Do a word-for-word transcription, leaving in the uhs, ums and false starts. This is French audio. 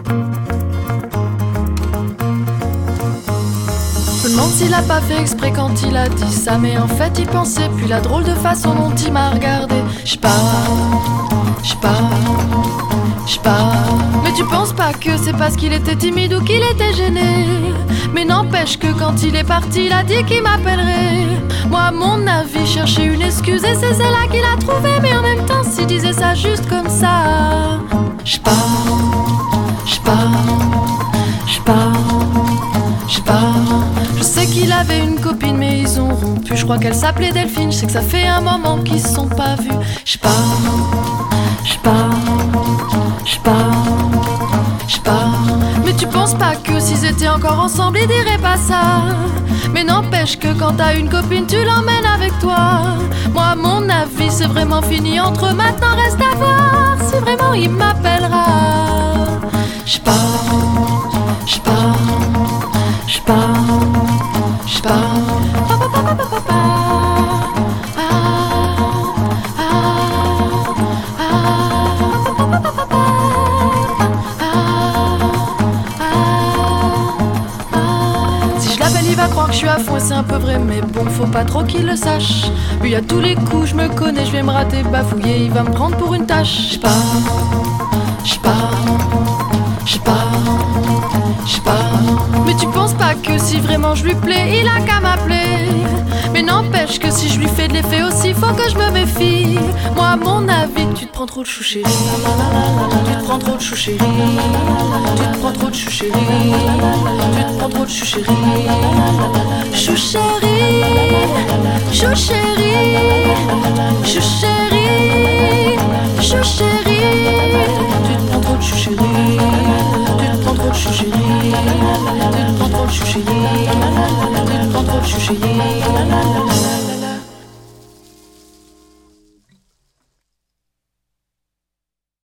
Je me demande s'il a pas fait exprès quand il a dit ça, mais en fait il pensait plus la drôle de façon dont il m'a regardé. J'pars, j'pars, j'pars. Mais tu penses pas que c'est parce qu'il était timide ou qu'il était gêné? Mais n'empêche que quand il est parti, il a dit qu'il m'appellerait. Moi à mon avis chercher une excuse et c'est celle-là qu'il a trouvée. Mais en même temps s'il disait ça juste comme ça, j'pars, j'pars, j'pars, j'pars. Je sais qu'il avait une copine mais ils ont rompu. Je crois qu'elle s'appelait Delphine. Je sais que ça fait un moment qu'ils se sont pas vus. J'pars, j'pars, j'pars, j'pars. Mais tu penses pas que s'ils étaient encore ensemble ils diraient pas ça? Mais n'empêche que quand t'as une copine tu l'emmènes avec toi. Moi à mon avis c'est vraiment fini entre eux. Maintenant reste à voir si vraiment il m'appellera. J'pars, j'pars, j'pars, j'pars. Si je l'appelle il va croire que je suis à fond et c'est un peu vrai, mais bon faut pas trop qu'il le sache. Lui à tous les coups je me connais, je vais me rater, bafouiller, il va me prendre pour une tâche. J'pars, j'pars, j'pars, j'pars. Mais tu penses pas que si vraiment je lui plais, il a qu'à m'appeler? Mais n'empêche que si je lui fais de l'effet aussi, faut que je me méfie. Moi à mon avis, tu te prends trop de chou chéri. Tu te prends trop de chou chéri. Tu te prends trop de chou chéri. Tu te prends trop de chou chéri. Chou chéri, chou chéri, chou chéri, chou chéri. Tu te prends trop de chou chéri. Tu te prends trop de chou chéri. Tu te prends trop de chou chéri. Tu te prends trop de chou chéri.